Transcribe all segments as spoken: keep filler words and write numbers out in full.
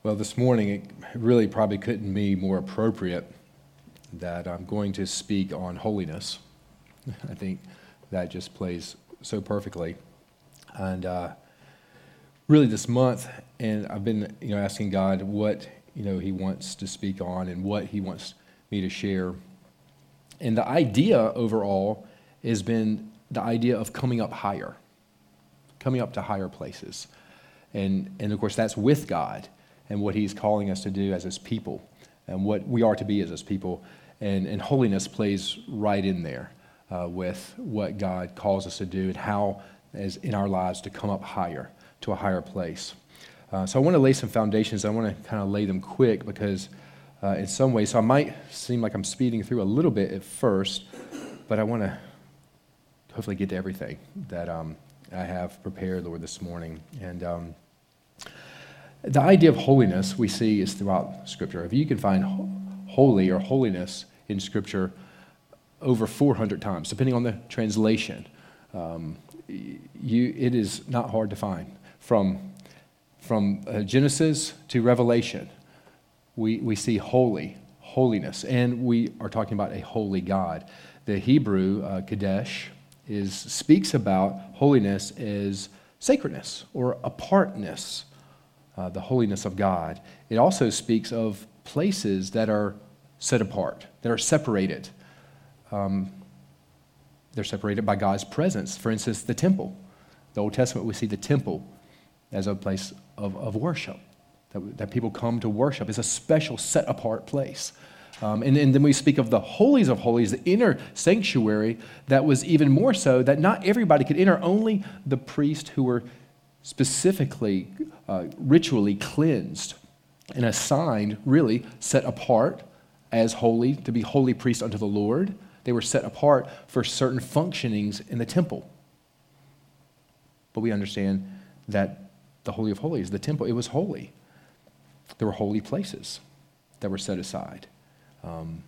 Well, this morning it really probably couldn't be more appropriate that I'm going to speak on holiness. I think that just plays so perfectly. And uh, really this month, and I've been, you know, asking God what, you know, He wants to speak on and what He wants me to share. And the idea overall has been the idea of coming up higher, coming up to higher places. And, and of course, that's with God and what He's calling us to do as His people and what we are to be as His people. And, and holiness plays right in there uh, with what God calls us to do and how, as in our lives, to come up higher, to a higher place. Uh, so I want to lay some foundations. I want to kind of lay them quick because uh, in some ways, so I might seem like I'm speeding through a little bit at first, but I want to hopefully get to everything that um, I have prepared, Lord, this morning. And um, the idea of holiness we see is throughout Scripture. If you can find ho- holy or holiness in Scripture over four hundred times, depending on the translation, um, you it is not hard to find. From, from uh, Genesis to Revelation, we, we see holy, holiness, and we are talking about a holy God. The Hebrew, uh, Kadesh, is speaks about holiness as sacredness or apartness. Uh, the holiness of God. It also speaks of places that are set apart, that are separated. Um, they're separated by God's presence. For instance, the temple. The Old Testament, we see the temple as a place of, of worship, that, that people come to worship. It's a special set apart place. Um, and, and then we speak of the holies of holies, the inner sanctuary that was even more so that not everybody could enter, only the priests who were specifically, uh, ritually cleansed and assigned, really set apart as holy, to be holy priests unto the Lord. They were set apart for certain functionings in the temple. But we understand that the Holy of Holies, the temple, it was holy. There were holy places that were set aside. Um,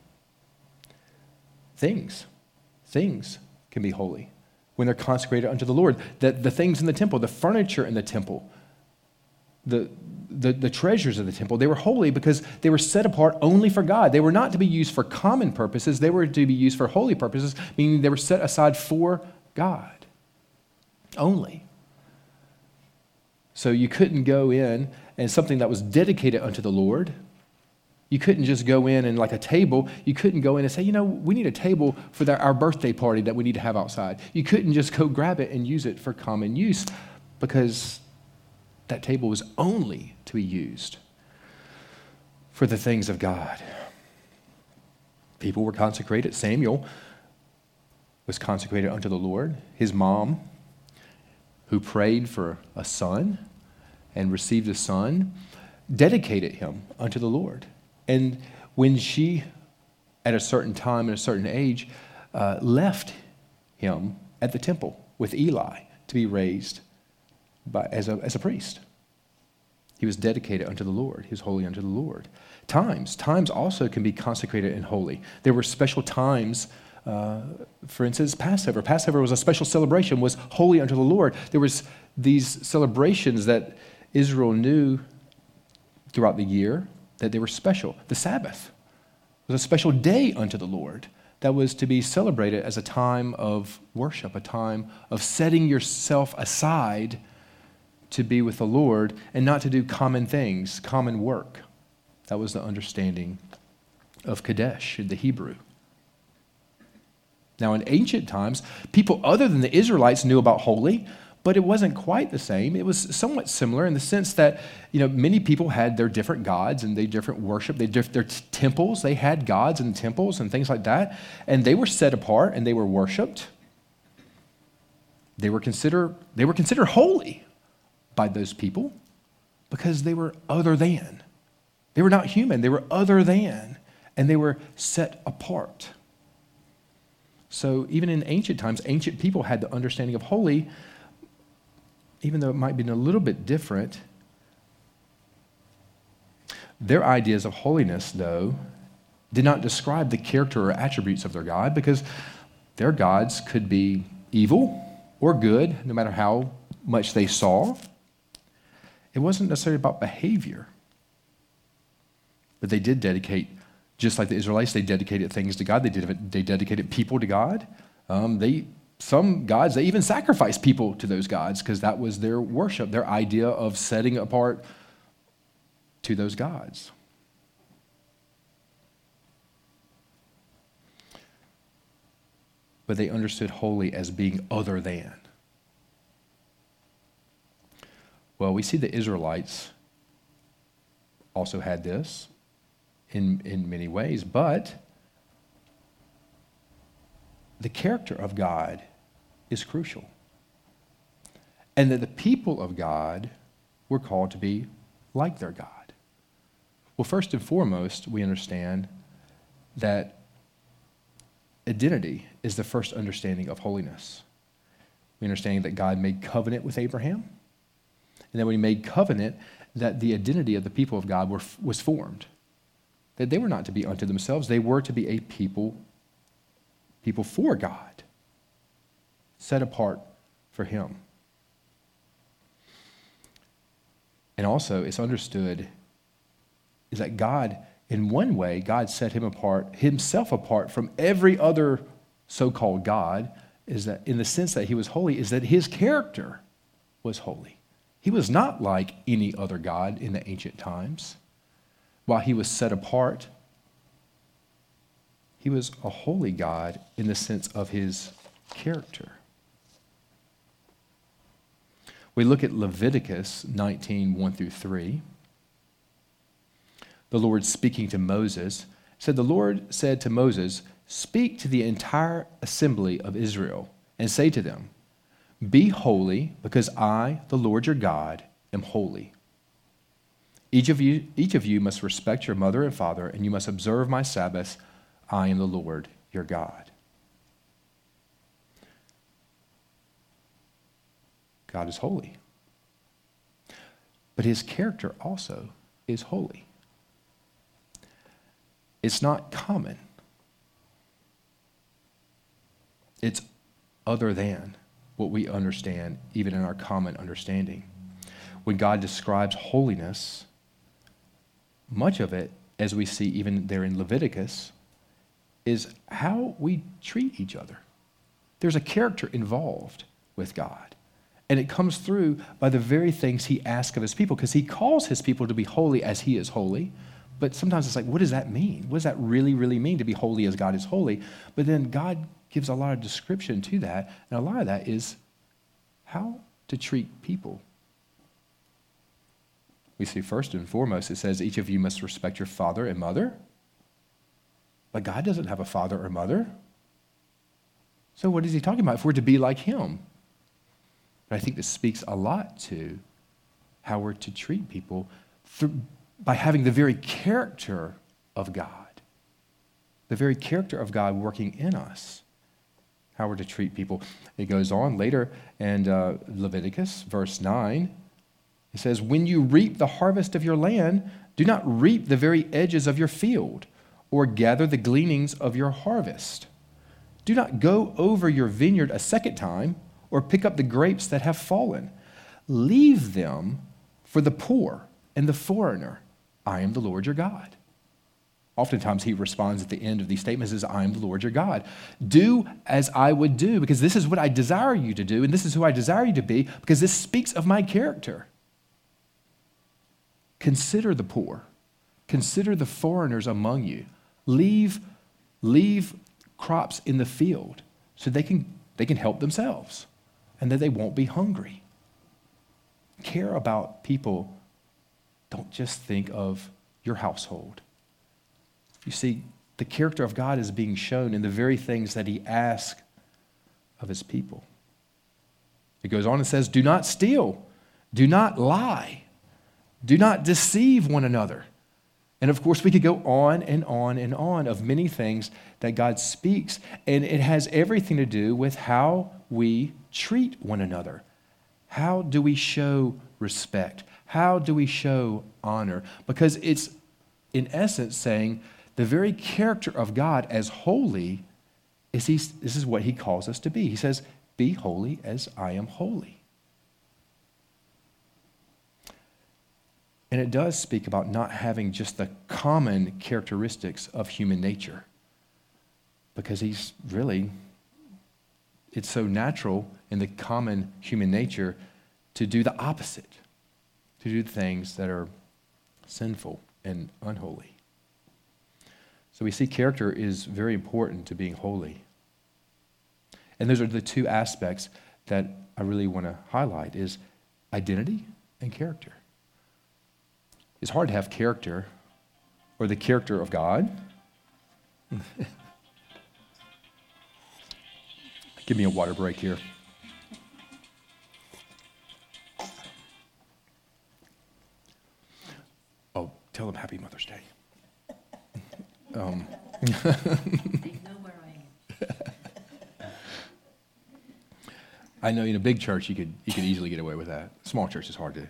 things, things can be holy when they're consecrated unto the Lord. The, the things in the temple, the furniture in the temple, the, the, the treasures of the temple, they were holy because they were set apart only for God. They were not to be used for common purposes. They were to be used for holy purposes, meaning they were set aside for God only. So you couldn't go in and something that was dedicated unto the Lord, you couldn't just go in and like a table, you couldn't go in and say, you know, we need a table for the, our birthday party that we need to have outside. You couldn't just go grab it and use it for common use because that table was only to be used for the things of God. People were consecrated. Samuel was consecrated unto the Lord. His mom, who prayed for a son and received a son, dedicated him unto the Lord. And when she, at a certain time and a certain age, uh, left him at the temple with Eli to be raised by, as, a, as a priest, he was dedicated unto the Lord. He was holy unto the Lord. Times, times also can be consecrated and holy. There were special times, uh, for instance, Passover. Passover was a special celebration, was holy unto the Lord. There was these celebrations that Israel knew throughout the year, that they were special. The Sabbath was a special day unto the Lord that was to be celebrated as a time of worship, a time of setting yourself aside to be with the Lord and not to do common things, common work. That was the understanding of Kadesh in the Hebrew. Now, in ancient times, people other than the Israelites knew about holy, but it wasn't quite the same. It was somewhat similar in the sense that, you know, many people had their different gods and they different worship. They diff- their t- temples, they had gods and temples and things like that, and they were set apart and they were worshipped. They were considered they were considered holy by those people because they were other than. They were not human. They were other than, and they were set apart. So even in ancient times, ancient people had the understanding of holy. Even though it might be a little bit different, their ideas of holiness, though, did not describe the character or attributes of their God because their gods could be evil or good, no matter how much they saw. It wasn't necessarily about behavior. But they did dedicate, just like the Israelites, they dedicated things to God. They did. They dedicated people to God. Um, they some gods, they even sacrificed people to those gods because that was their worship, their idea of setting apart to those gods. But they understood holy as being other than. Well, we see the Israelites also had this in, in many ways, but the character of God is crucial. And that the people of God were called to be like their God. Well, first and foremost, we understand that identity is the first understanding of holiness. We understand that God made covenant with Abraham, and then when he made covenant, that the identity of the people of God were, was formed. That they were not to be unto themselves, they were to be a people, people for God, set apart for him. And also, it's understood is that God, in one way, God set him apart, himself apart from every other so-called God, is that in the sense that he was holy, is that his character was holy. He was not like any other God in the ancient times. While he was set apart, he was a holy God in the sense of his character. We look at Leviticus nineteen, one through three. The Lord speaking to Moses said, the Lord said to Moses, speak to the entire assembly of Israel and say to them, be holy, because I, the Lord your God, am holy. Each of you, each of you must respect your mother and father, and you must observe my Sabbaths. I am the Lord your God. God is holy. But his character also is holy. It's not common. It's other than what we understand, even in our common understanding. When God describes holiness, much of it, as we see even there in Leviticus, is how we treat each other. There's a character involved with God. And it comes through by the very things he asks of his people, because he calls his people to be holy as he is holy. But sometimes it's like, what does that mean? What does that really, really mean to be holy as God is holy? But then God gives a lot of description to that, and a lot of that is how to treat people. We see first and foremost, it says, each of you must respect your father and mother. But God doesn't have a father or mother. So what is he talking about if we're to be like him? But I think this speaks a lot to how we're to treat people through, by having the very character of God. The very character of God working in us. How we're to treat people. It goes on later in uh, Leviticus, verse nine. It says, when you reap the harvest of your land, do not reap the very edges of your field, or gather the gleanings of your harvest. Do not go over your vineyard a second time, or pick up the grapes that have fallen. Leave them for the poor and the foreigner. I am the Lord your God. Oftentimes he responds at the end of these statements as, I am the Lord your God. Do as I would do, because this is what I desire you to do, and this is who I desire you to be, because this speaks of my character. Consider the poor. Consider the foreigners among you. Leave, leave crops in the field so they can, they can help themselves and that they won't be hungry. Care about people. Don't just think of your household. You see, the character of God is being shown in the very things that he asks of his people. It goes on and says, do not steal. Do not lie. Do not deceive one another. And of course, we could go on and on and on of many things that God speaks. And it has everything to do with how we treat one another. How do we show respect? How do we show honor? Because it's, in essence, saying the very character of God as holy is he, this is what he calls us to be. He says, be holy as I am holy. And it does speak about not having just the common characteristics of human nature, because he's really, it's so natural in the common human nature to do the opposite, to do things that are sinful and unholy. So we see character is very important to being holy. And those are the two aspects that I really want to highlight, is identity and character. It's hard to have character or the character of God. Give me a water break here. Oh, tell them Happy Mother's Day. Um. They know where I am. I know in a big church you could you could easily get away with that. Small church is hard to.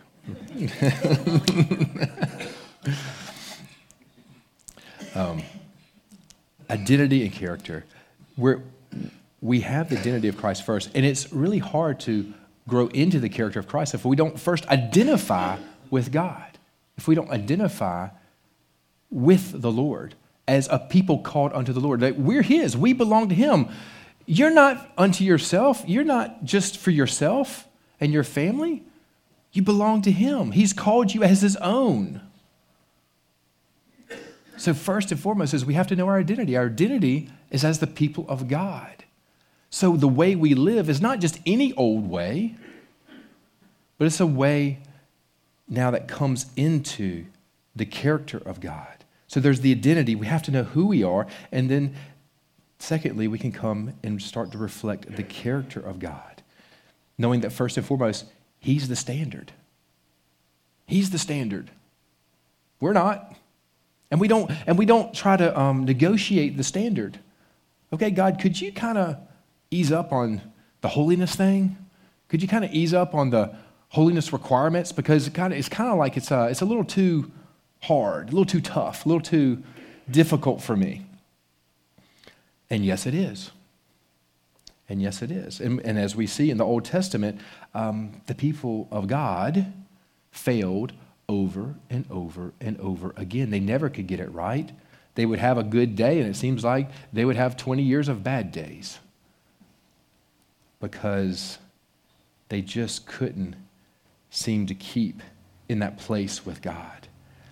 um, identity and character. We're, we have the identity of Christ first, and it's really hard to grow into the character of Christ if we don't first identify with God, if we don't identify with the Lord as a people called unto the Lord. That we're His, we belong to Him. You're not unto yourself. You're not just for yourself and your family. You belong to Him. He's called you as His own. So first and foremost is we have to know our identity. Our identity is as the people of God. So the way we live is not just any old way, but it's a way now that comes into the character of God. So there's the identity. We have to know who we are. And then secondly, we can come and start to reflect the character of God, knowing that first and foremost, He's the standard. He's the standard. We're not. And we don't, and we don't try to um, negotiate the standard. Okay, God, could you kind of ease up on the holiness thing? Could you kind of ease up on the holiness requirements? Because it kind of, it's kind of like it's a, it's a little too hard, a little too tough, a little too difficult for me. And yes, it is. And yes, it is. And, and as we see in the Old Testament, um, the people of God failed over and over and over again. They never could get it right. They would have a good day, and it seems like they would have twenty years of bad days because they just couldn't seem to keep in that place with God.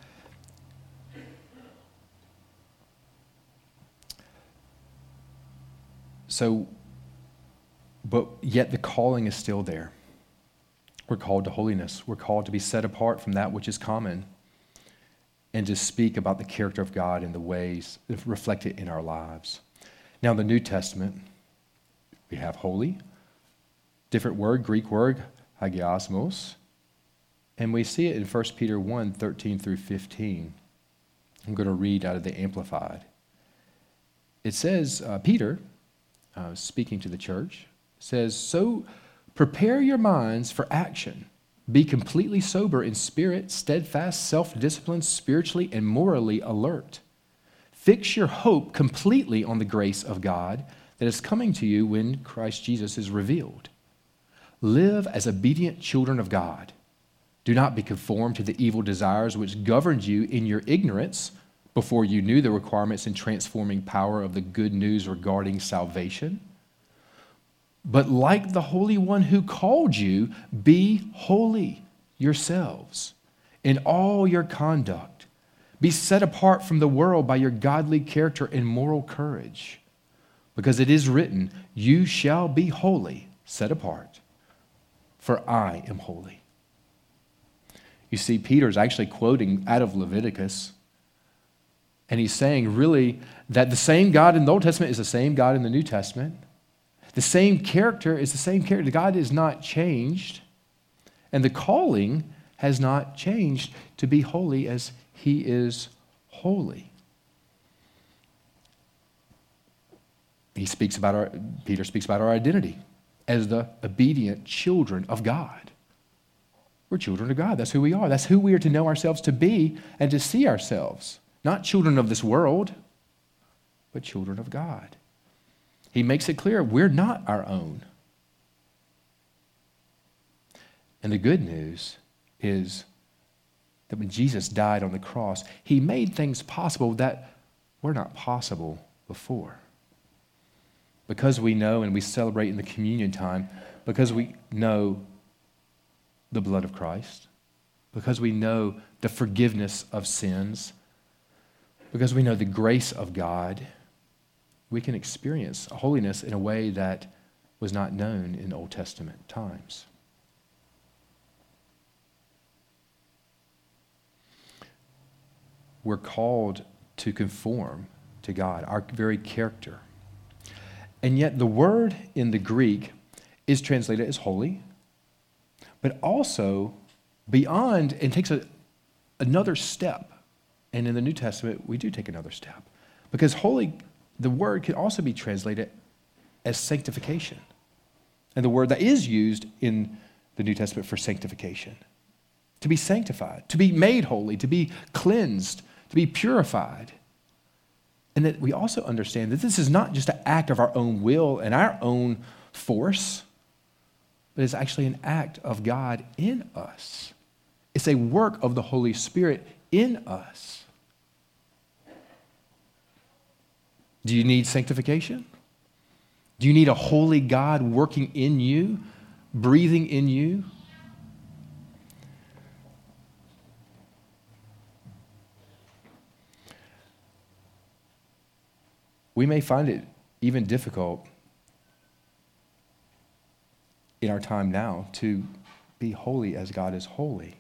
So, but yet the calling is still there. We're called to holiness. We're called to be set apart from that which is common and to speak about the character of God in the ways that reflect it in our lives. Now, in the New Testament, we have holy, different word, Greek word, hagiosmos, and we see it in First Peter one, thirteen through fifteen. I'm going to read out of the Amplified. It says, uh, Peter, uh, speaking to the church, says, so prepare your minds for action. Be completely sober in spirit, steadfast, self-disciplined, spiritually and morally alert. Fix your hope completely on the grace of God that is coming to you when Christ Jesus is revealed. Live as obedient children of God. Do not be conformed to the evil desires which governed you in your ignorance before you knew the requirements and transforming power of the good news regarding salvation. But like the Holy One who called you, be holy yourselves in all your conduct. Be set apart from the world by your godly character and moral courage. Because it is written, you shall be holy, set apart, for I am holy. You see, Peter's actually quoting out of Leviticus, and he's saying really that the same God in the Old Testament is the same God in the New Testament. The same character is the same character. God is not changed, and the calling has not changed to be holy as He is holy. He speaks about our, Peter speaks about our identity as the obedient children of God. We're children of God. That's who we are. That's who we are to know ourselves to be and to see ourselves. Not children of this world, but children of God. He makes it clear we're not our own. And the good news is that when Jesus died on the cross, he made things possible that were not possible before. Because we know and we celebrate in the communion time, because we know the blood of Christ, because we know the forgiveness of sins, because we know the grace of God, we can experience holiness in a way that was not known in Old Testament times. We're called to conform to God, our very character. And yet the word in the Greek is translated as holy, but also beyond and takes a, another step. And in the New Testament, we do take another step. Because holy, the word can also be translated as sanctification. And the word that is used in the New Testament for sanctification. To be sanctified, to be made holy, to be cleansed, to be purified. And that we also understand that this is not just an act of our own will and our own force, but it's actually an act of God in us. It's a work of the Holy Spirit in us. Do you need sanctification? Do you need a holy God working in you, breathing in you? We may find it even difficult in our time now to be holy as God is holy.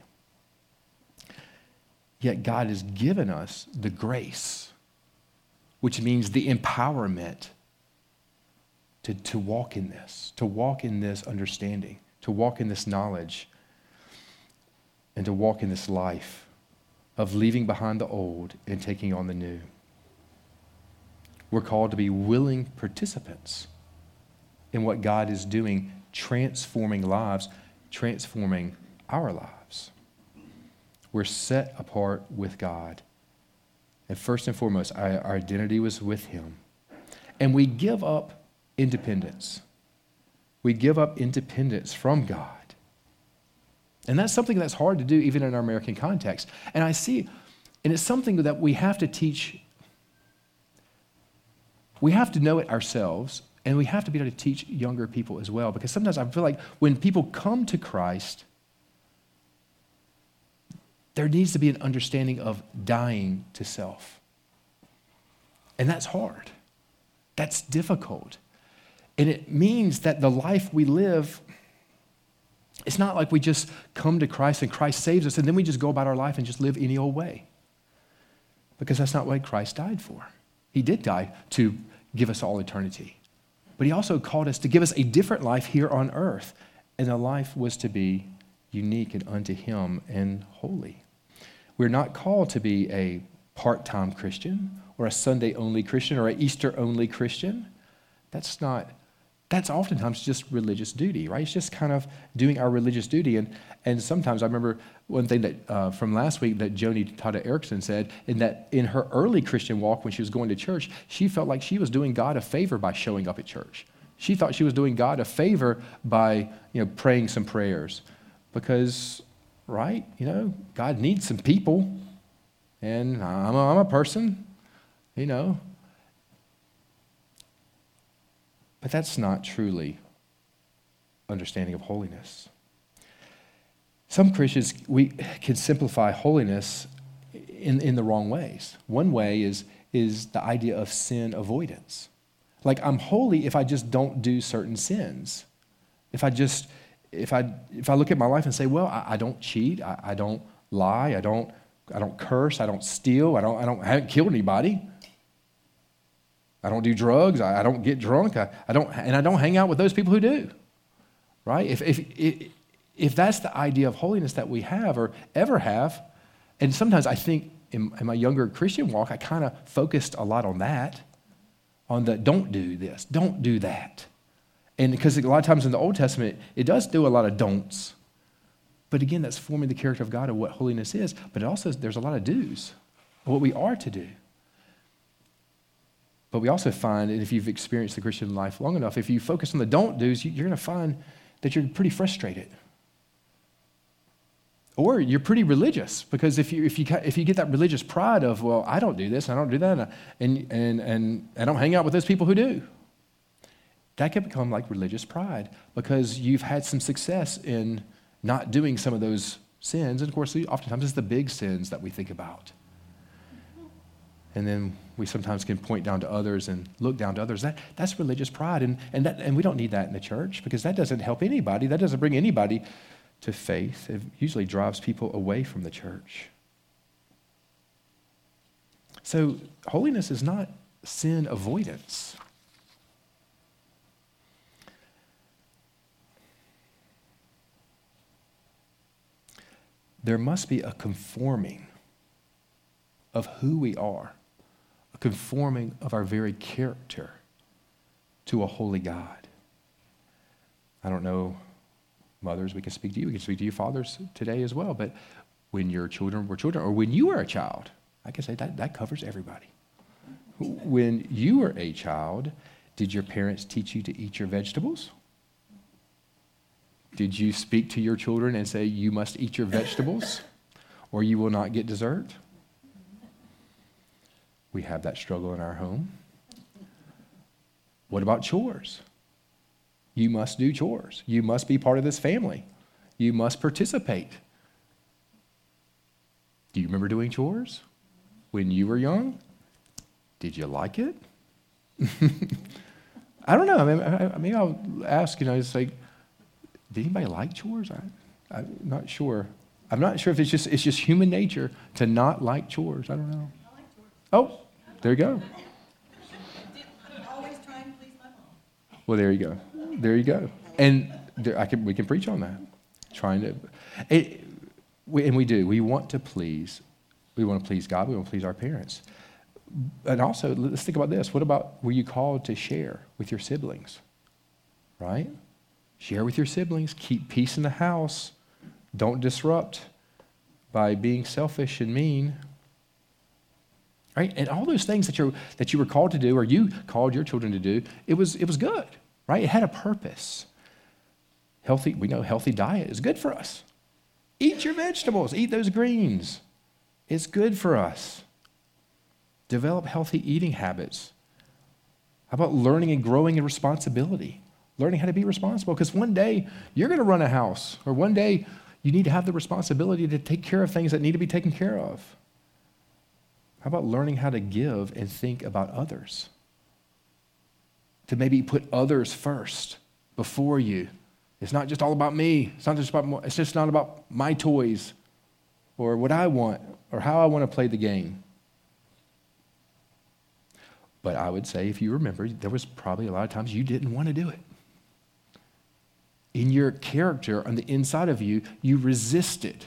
Yet God has given us the grace, which means the empowerment to, to walk in this, to walk in this understanding, to walk in this knowledge, and to walk in this life of leaving behind the old and taking on the new. We're called to be willing participants in what God is doing, transforming lives, transforming our lives. We're set apart with God. And first and foremost, our, our identity was with Him. And we give up independence. We give up independence from God. And that's something that's hard to do even in our American context. And I see, and it's something that we have to teach. We have to know it ourselves, and we have to be able to teach younger people as well, because sometimes I feel like when people come to Christ, there needs to be an understanding of dying to self. And that's hard. That's difficult. And it means that the life we live, it's not like we just come to Christ and Christ saves us and then we just go about our life and just live any old way. Because that's not what Christ died for. He did die to give us all eternity. But he also called us to give us a different life here on earth. And the life was to be unique and unto him and holy. We're not called to be a part-time Christian or a Sunday-only Christian or an Easter-only Christian. That's not, that's oftentimes just religious duty, right? It's just kind of doing our religious duty. And, and sometimes I remember one thing that uh, from last week that Joni Tada Erickson said, in that in her early Christian walk when she was going to church, she felt like she was doing God a favor by showing up at church. She thought she was doing God a favor by, you know, praying some prayers. Because, right, you know, God needs some people. And I'm a, I'm a person, you know. But that's not truly understanding of holiness. Some Christians, we can simplify holiness in, in the wrong ways. One way is, is the idea of sin avoidance. Like, I'm holy if I just don't do certain sins. If I just, if I if I look at my life and say, well, I, I don't cheat, I, I don't lie, I don't I don't curse, I don't steal, I don't I don't I haven't killed anybody. I don't do drugs, I, I don't get drunk, I, I don't and I don't hang out with those people who do. Right? If if if if that's the idea of holiness that we have or ever have, and sometimes I think in, in my younger Christian walk, I kind of focused a lot on that, on the don't do this, don't do that. And because a lot of times in the Old Testament, it does do a lot of don'ts. But again, that's forming the character of God and what holiness is. But it also, there's a lot of do's, what we are to do. But we also find, and if you've experienced the Christian life long enough, if you focus on the don't do's, you're going to find that you're pretty frustrated. Or you're pretty religious, because if you if you if you get that religious pride of, well, I don't do this, I don't do that, and and and I don't hang out with those people who do. That can become like religious pride, because you've had some success in not doing some of those sins, and of course, oftentimes it's the big sins that we think about. And then we sometimes can point down to others and look down to others. That that's religious pride, and and that and we don't need that in the church, because that doesn't help anybody. That doesn't bring anybody to faith. It usually drives people away from the church. So holiness is not sin avoidance. There must be a conforming of who we are, a conforming of our very character to a holy God. I don't know, mothers, we can speak to you, we can speak to you fathers today as well, but when your children were children, or when you were a child, I can say that, that covers everybody. When you were a child, did your parents teach you to eat your vegetables? Did you speak to your children and say, you must eat your vegetables, or you will not get dessert? We have that struggle in our home. What about chores? You must do chores. You must be part of this family. You must participate. Do you remember doing chores when you were young? Did you like it? I don't know. I mean, I, I mean, I'll ask, you know, it's like, did anybody like chores? I, I'm not sure. I'm not sure if it's just it's just human nature to not like chores. I don't know. I like chores. Oh, there you go. I'm always trying to please my mom. Well, there you go. There you go. And there, I can we can preach on that. Trying to, it, we, and we do. We want to please. We want to please God. We want to please our parents. And also, let's think about this. What about, were you called to share with your siblings? Right? Share with your siblings. Keep peace in the house. Don't disrupt by being selfish and mean. Right? And all those things that you that you were called to do, or you called your children to do, it was it was good. Right? It had a purpose. Healthy, we know healthy diet is good for us. Eat your vegetables. Eat those greens. It's good for us. Develop healthy eating habits. How about learning and growing in responsibility? Learning how to be responsible, because one day you're going to run a house, or one day you need to have the responsibility to take care of things that need to be taken care of. How about learning how to give and think about others? To maybe put others first before you. It's not just all about me. It's not just about, it's just not about my toys or what I want or how I want to play the game. But I would say, if you remember, there was probably a lot of times you didn't want to do it. In your character, on the inside of you, you resisted.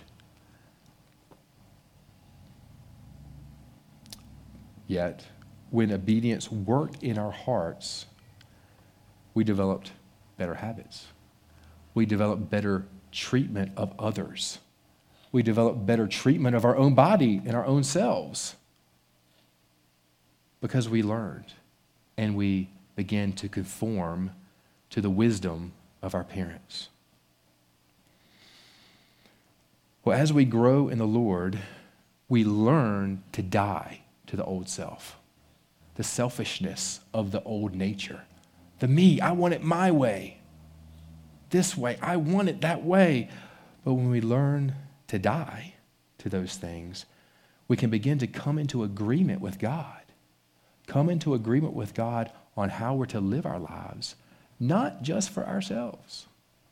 Yet, when obedience worked in our hearts, we developed better habits. We developed better treatment of others. We developed better treatment of our own body and our own selves. Because we learned and we began to conform to the wisdom of our parents. Well, as we grow in the Lord, we learn to die to the old self, the selfishness of the old nature. The me, I want it my way. This way, I want it that way. But when we learn to die to those things, we can begin to come into agreement with God. Come into agreement with God on how we're to live our lives, not just for ourselves.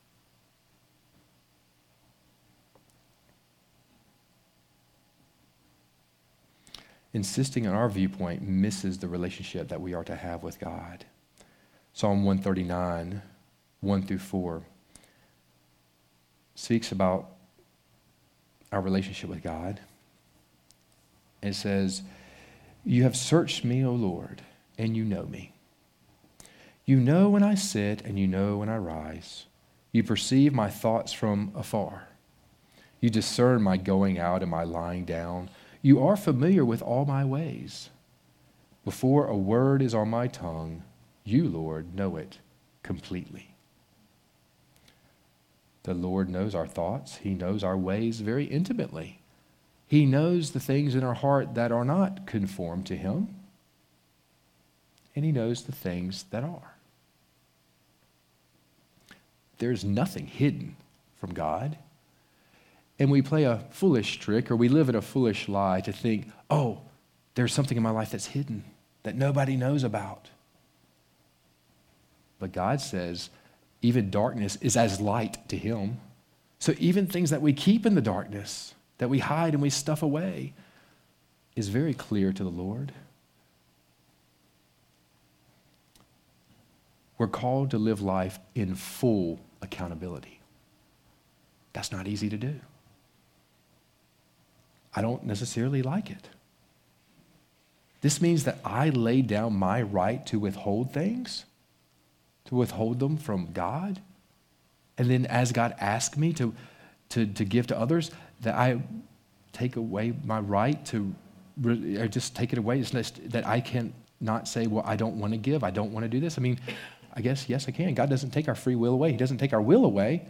Insisting on our viewpoint misses the relationship that we are to have with God. Psalm one thirty-nine, one through four, speaks about our relationship with God. It says, "You have searched me, O Lord, and you know me. You know when I sit and you know when I rise. You perceive my thoughts from afar. You discern my going out and my lying down. You are familiar with all my ways. Before a word is on my tongue, you, Lord, know it completely." The Lord knows our thoughts. He knows our ways very intimately. He knows the things in our heart that are not conformed to him, and he knows the things that are. There's nothing hidden from God. And we play a foolish trick, or we live in a foolish lie to think, oh, there's something in my life that's hidden that nobody knows about. But God says even darkness is as light to him. So even things that we keep in the darkness, that we hide and we stuff away, is very clear to the Lord. We're called to live life in full accountability. That's not easy to do. I don't necessarily like it. This means that I lay down my right to withhold things, to withhold them from God. And then as God asks me to, to, to give to others, that I take away my right to, or just take it away. It's not, that I can not say, well, I don't want to give. I don't want to do this. I mean, I guess, yes, I can. God doesn't take our free will away. He doesn't take our will away.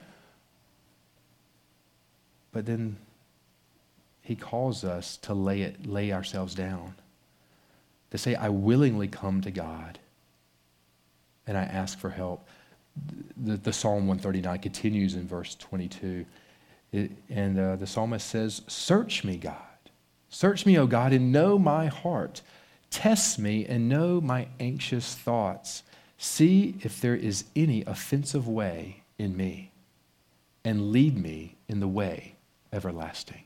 But then he calls us to lay it, lay ourselves down. To say, I willingly come to God and I ask for help. The, the Psalm one thirty-nine continues in verse twenty-two. It, and uh, the psalmist says, search me, God. Search me, O God, and know my heart. Test me and know my anxious thoughts. See if there is any offensive way in me, and lead me in the way everlasting.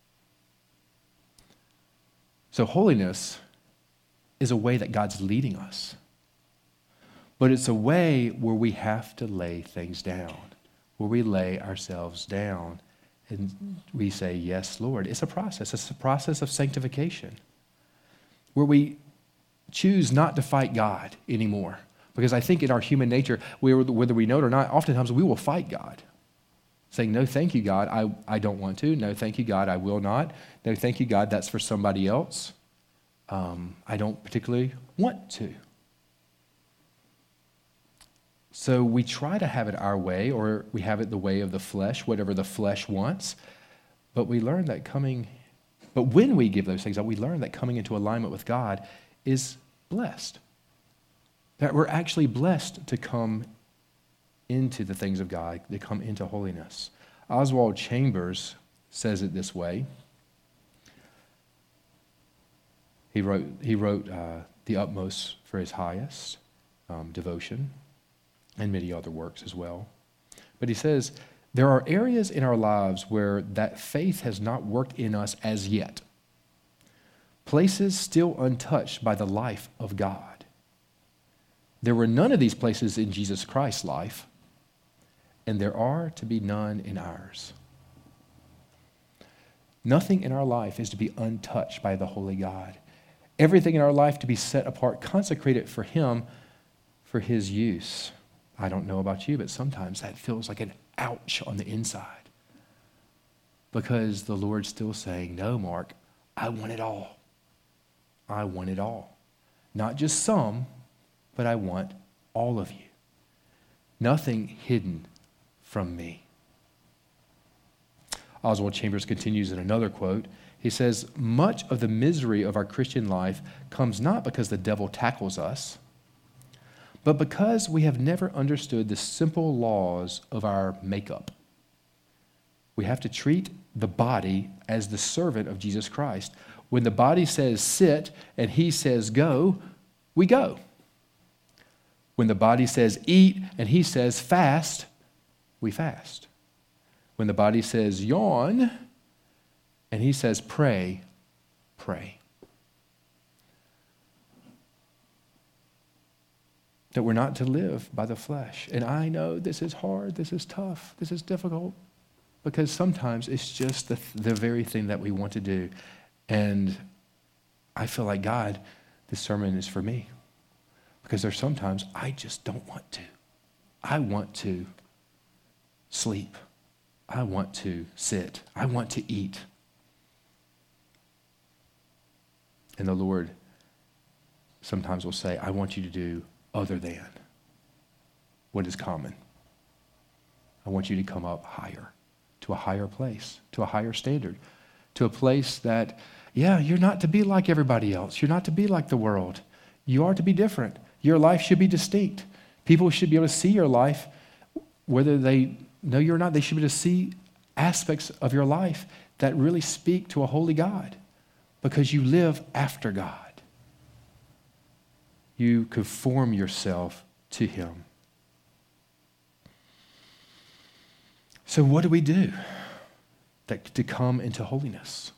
So holiness is a way that God's leading us. But it's a way where we have to lay things down, where we lay ourselves down and we say, yes, Lord. It's a process. It's a process of sanctification where we choose not to fight God anymore. Because I think in our human nature, we, whether we know it or not, oftentimes we will fight God. Saying, no, thank you, God, I, I don't want to. No, thank you, God, I will not. No, thank you, God, that's for somebody else. Um, I don't particularly want to. So we try to have it our way, or we have it the way of the flesh, whatever the flesh wants. But we learn that coming, but when we give those things up, we learn that coming into alignment with God is blessed. That we're actually blessed to come into the things of God, to come into holiness. Oswald Chambers says it this way. He wrote, he wrote uh, The Utmost for His Highest, um, Devotion, and many other works as well. But he says, there are areas in our lives where that faith has not worked in us as yet. Places still untouched by the life of God. There were none of these places in Jesus Christ's life, and there are to be none in ours. Nothing in our life is to be untouched by the Holy God. Everything in our life to be set apart, consecrated for Him, for His use. I don't know about you, but sometimes that feels like an ouch on the inside. Because the Lord's still saying, no, Mark, I want it all. I want it all. Not just some, but I want all of you. Nothing hidden from me. Oswald Chambers continues in another quote. He says, much of the misery of our Christian life comes not because the devil tackles us, but because we have never understood the simple laws of our makeup. We have to treat the body as the servant of Jesus Christ. When the body says sit and He says go, we go. When the body says eat and He says fast, we fast. When the body says yawn and He says pray, pray. That we're not to live by the flesh. And I know this is hard, this is tough, this is difficult, because sometimes it's just the, the very thing that we want to do. And I feel like, God, this sermon is for me. Because there's sometimes I just don't want to. I want to sleep. I want to sit. I want to eat. And the Lord sometimes will say, I want you to do other than what is common. I want you to come up higher, to a higher place, to a higher standard, to a place that, yeah, you're not to be like everybody else. You're not to be like the world. You are to be different. Your life should be distinct. People should be able to see your life, whether they know you or not. They should be able to see aspects of your life that really speak to a holy God, because you live after God. You conform yourself to him. So what do we do that, to come into holiness?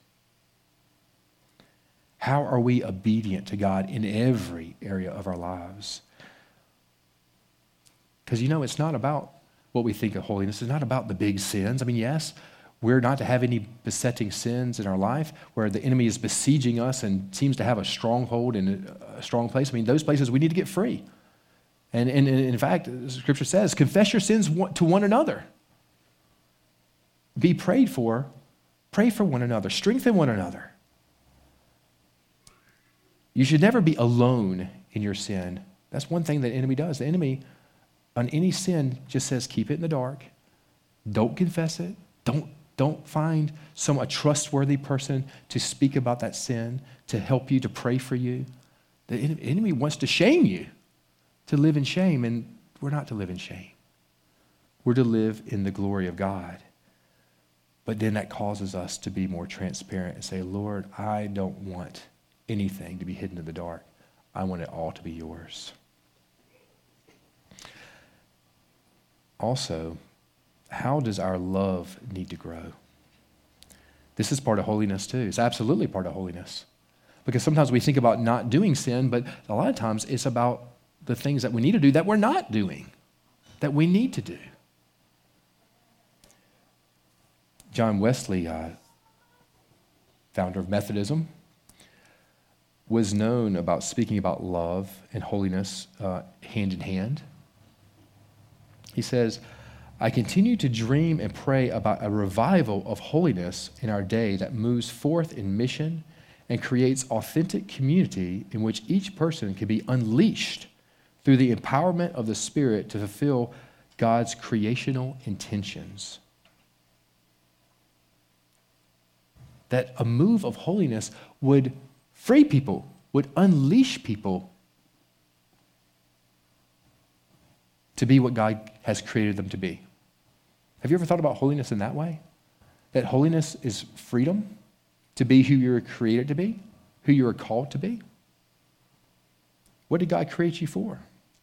How are we obedient to God in every area of our lives? Because, you know, it's not about what we think of holiness. It's not about the big sins. I mean, yes, we're not to have any besetting sins in our life where the enemy is besieging us and seems to have a stronghold in a, a strong place. I mean, those places we need to get free. And, and, and in fact, Scripture says, confess your sins to one another. Be prayed for. Pray for one another. Strengthen one another. You should never be alone in your sin. That's one thing that the enemy does. The enemy, on any sin, just says, keep it in the dark. Don't confess it. Don't, don't find some a trustworthy person to speak about that sin, to help you, to pray for you. The enemy wants to shame you, to live in shame, and we're not to live in shame. We're to live in the glory of God. But then that causes us to be more transparent and say, Lord, I don't want anything to be hidden in the dark. I want it all to be yours. Also, how does our love need to grow? This is part of holiness too. It's absolutely part of holiness. Because sometimes we think about not doing sin, but a lot of times it's about the things that we need to do that we're not doing, that we need to do. John Wesley, uh, founder of Methodism, was known about speaking about love and holiness uh, hand in hand. He says, I continue to dream and pray about a revival of holiness in our day that moves forth in mission and creates authentic community in which each person can be unleashed through the empowerment of the Spirit to fulfill God's creational intentions. That a move of holiness would free people, would unleash people to be what God has created them to be. Have you ever thought about holiness in that way? That holiness is freedom to be who you were created to be, who you were called to be? What did God create you for?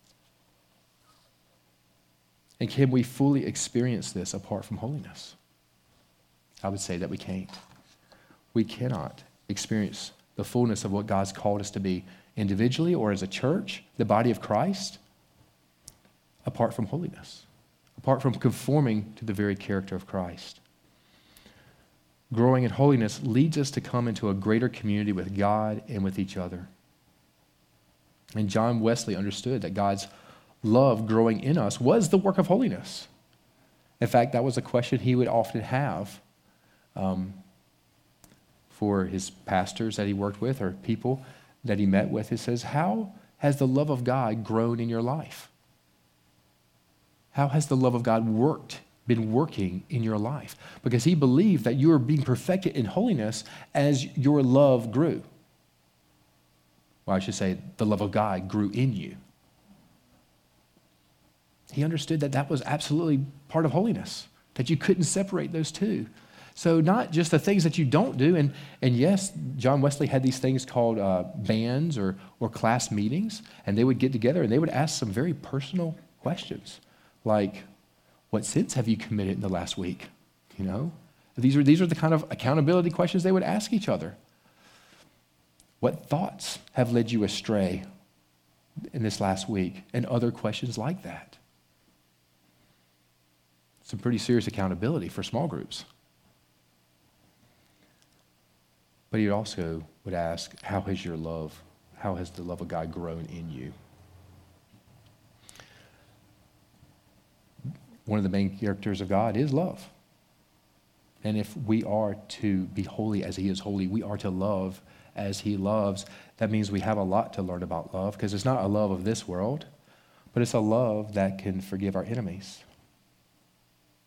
And can we fully experience this apart from holiness? I would say that we can't. We cannot experience the fullness of what God's called us to be individually or as a church, the body of Christ, apart from holiness, apart from conforming to the very character of Christ. Growing in holiness leads us to come into a greater community with God and with each other. And John Wesley understood that God's love growing in us was the work of holiness. In fact, that was a question he would often have um, for his pastors that he worked with or people that he met with. He says, how has the love of God grown in your life? How has the love of God worked, been working in your life? Because he believed that you were being perfected in holiness as your love grew. Well, I should say the love of God grew in you. He understood that that was absolutely part of holiness, that you couldn't separate those two. So not just the things that you don't do, and, and yes, John Wesley had these things called uh, bands or, or class meetings, and they would get together and they would ask some very personal questions, like, what sins have you committed in the last week? You know, these are, these are the kind of accountability questions they would ask each other. What thoughts have led you astray in this last week? And other questions like that. Some pretty serious accountability for small groups. But he also would ask, how has your love, how has the love of God grown in you? One of the main characters of God is love. And if we are to be holy as he is holy, we are to love as he loves. That means we have a lot to learn about love, because it's not a love of this world, but it's a love that can forgive our enemies.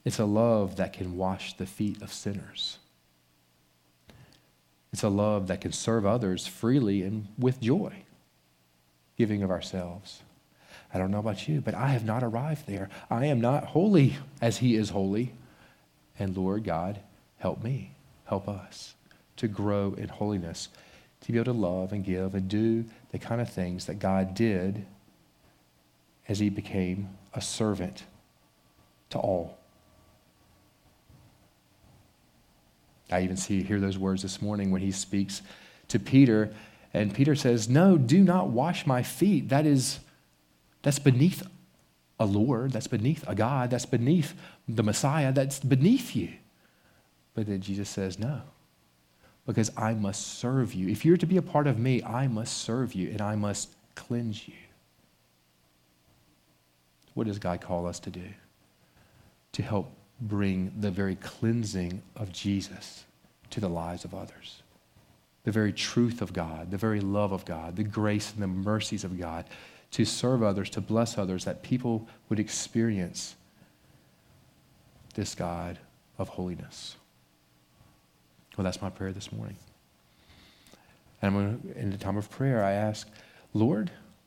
It's a love that can wash the feet of sinners. It's a love that can serve others freely and with joy, giving of ourselves. I don't know about you, but I have not arrived there. I am not holy as he is holy. And Lord God, help me, help us to grow in holiness, to be able to love and give and do the kind of things that God did as he became a servant to all. I even see, hear those words this morning when he speaks to Peter, and Peter says, no, do not wash my feet. That is, that's beneath a Lord, that's beneath a God, that's beneath the Messiah, that's beneath you. But then Jesus says, no, because I must serve you. If you're to be a part of me, I must serve you and I must cleanse you. What does God call us to do? To help bring the very cleansing of Jesus to the lives of others. The very truth of God, the very love of God, the grace and the mercies of God, to serve others, to bless others, that people would experience this God of holiness. Well, that's my prayer this morning. And I'm going to, in the time of prayer, I ask, Lord,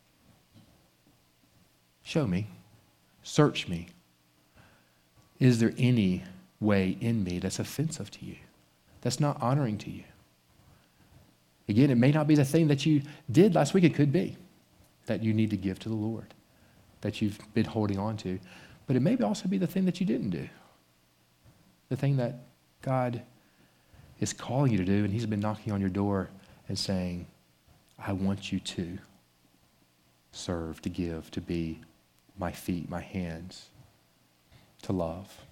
show me, search me. Is there any way in me that's offensive to you, that's not honoring to you? Again, it may not be the thing that you did last week. It could be that you need to give to the Lord, that you've been holding on to. But it may also be the thing that you didn't do, the thing that God is calling you to do, and he's been knocking on your door and saying, I want you to serve, to give, to be my feet, my hands, to love.